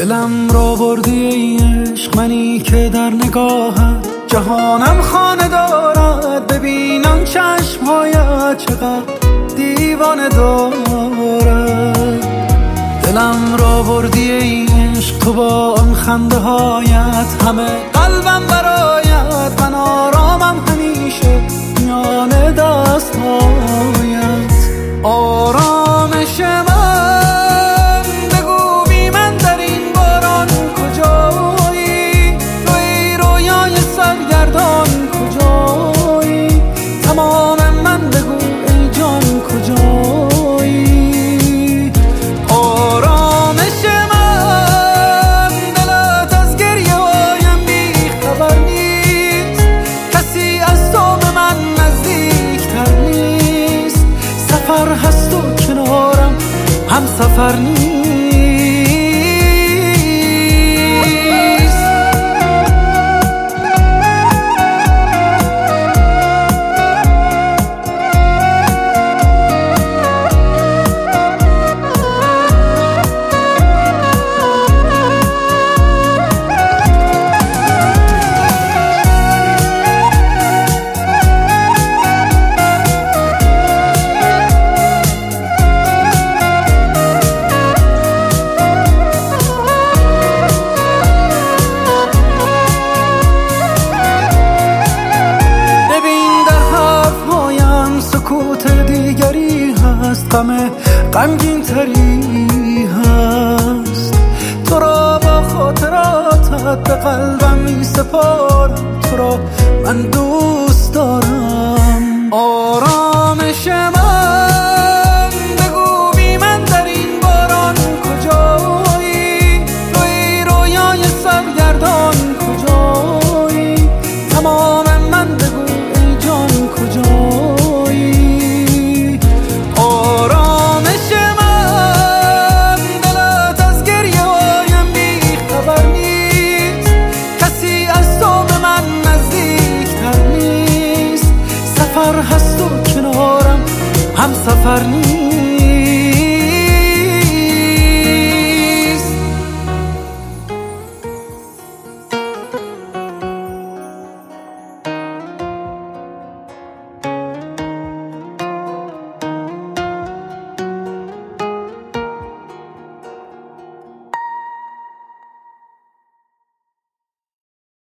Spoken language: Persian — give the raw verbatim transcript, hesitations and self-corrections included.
دلم را بردی ای عشق، منی که در نگاهت جهانم خانه دارد. ببینم چشمهایت چقدر دیوانه دارد. دلم را بردی ای عشق، تو با آن خنده هایت همه قلبم برایت. من آرامم همیشه میان دست هایت. آرامش من بگو بی من در این باران کجایی؟ تو ای رویای سرگردان کجایی؟ تمام من بگو ای جان کجایی؟ آرامش من دلت از گریه هایم بی خبر نیست. کسی از تو به من نزدیکتر نیست. سفر هست و کنارم هم سفر نیست. غم غمگین تری هست. تو را با خاطراتت به قلبم می سپارم. تو را من دوست دارم. آرامش من بگو بی من در این باران کجایی؟ تو ای رویای سرگردان کجایی؟ تمام من بگو ای جان کجایی؟ سفر هست و کنارم هم سفر نیست.